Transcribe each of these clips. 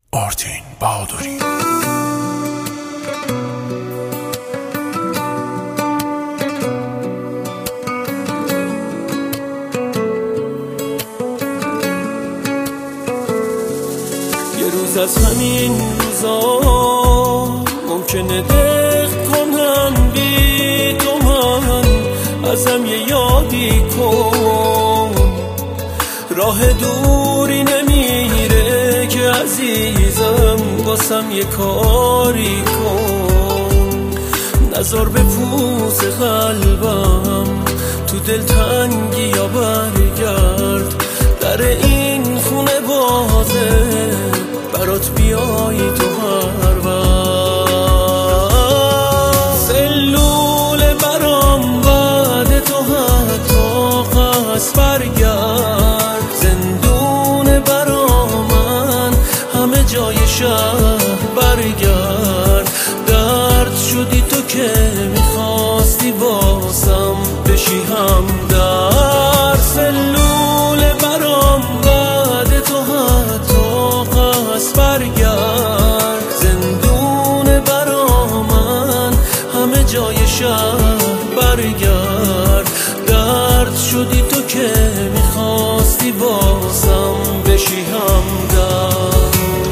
آرتین بهادری. یه روز از همین روزا ممکنه دق کنم بی تو، من ازم یه یادی کن. راه دوری نمیره که عزیزم، واسم یه کاری کن. نذار به پوز قلبم تو دلتنگی یا برگرد، در این خونه بازه برات بیایی تو هر وقت. سلول برام بعد تو حتی قصد برگرد، زندون برا من همه جای شهر برگرد. درد شدی تو که میخواستی واسم بشی همدرد. سلول برام بعد تو حتی قصد برگرد، زندون برا من همه جای شهر برگرد. درد شدی تو که میخواستی واسم بشی همدرد.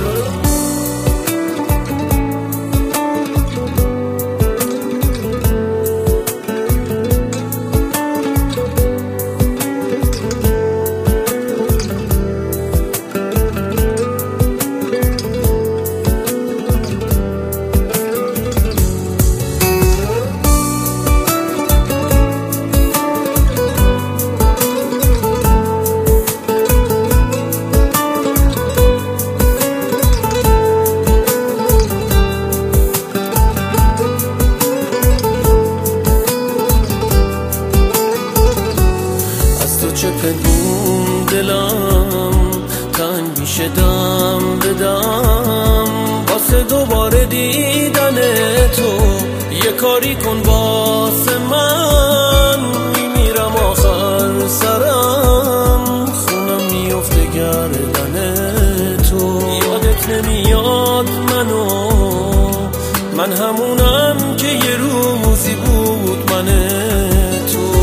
چه پنهون دلم تنگ میشه دم به دم، واسه دوباره دیدن تو. یه کاری کن واسه من، میمیرم آخر سرم، خونم میفته گردن تو. یادت نمیاد من همونم که یه روزی بود من تو.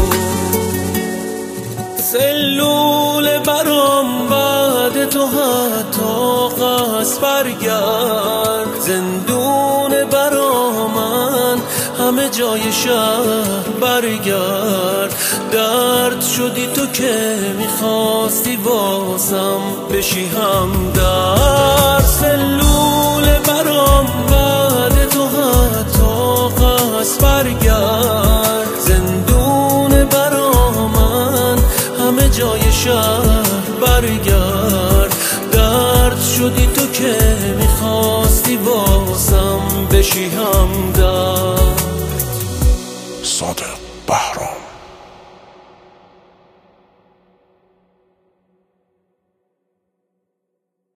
سلول برام بعد تو حتی قصد برگرد، زندون برا من همه جای شهر برگرد. درد شدی تو که میخواستی واسم بشی همدرد. سلول برام بعد تو حتی قصد برگرد، زندون برا من همه جای شهر برگرد. درد شدی تو که میخواستی واسم بشی همدرد. صادق بهرام.